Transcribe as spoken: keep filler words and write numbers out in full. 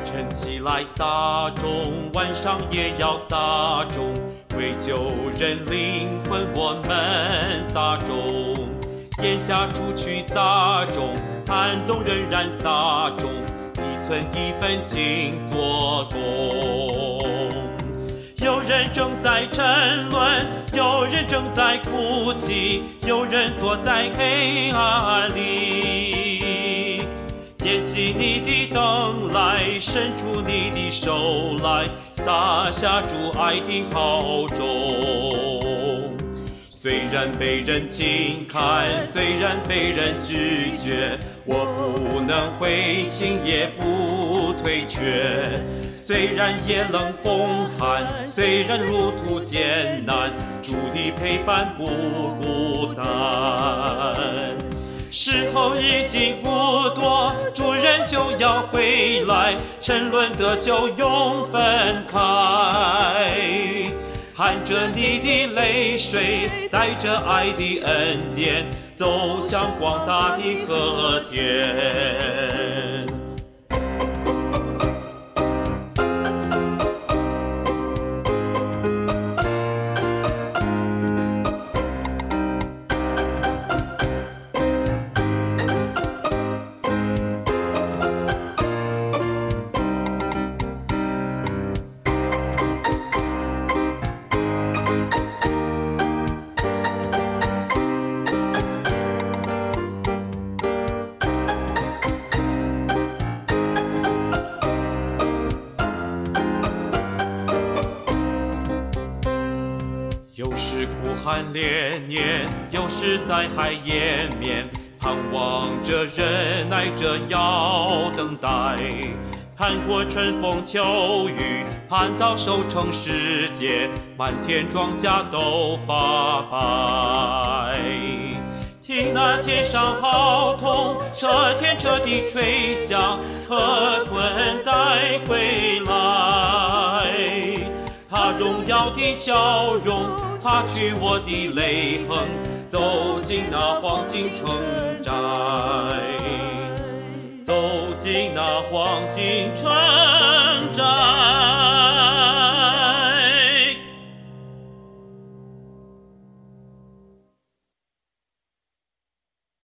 晨起来撒种，晚上也要撒种，为救人灵魂我们撒种。炎夏出去撒种，寒冬仍然撒种，一寸一分勤做工。有人正在沉沦，有人正在哭泣，有人坐在黑暗里。点起你的灯来，伸出你的手来，撒下主爱的好种。虽然被人轻看，虽然被人拒绝，我不能灰心，也不退却。虽然夜冷风寒，虽然路途艰难，主的陪伴不孤单。时候已经不多，主人就要回来，沉沦的就永分开。含着你的泪水，带着爱的恩典，走向广大的河田。有时苦寒连年，有时灾害延绵，盼望着忍耐着要等待，盼过春风秋雨，盼到收成时节，满田庄稼都发白。听那天上号筒，彻天彻地吹响，河豚带回来他荣耀的笑容，擦去我的泪痕，走进那黄金城寨，走进那黄金城寨。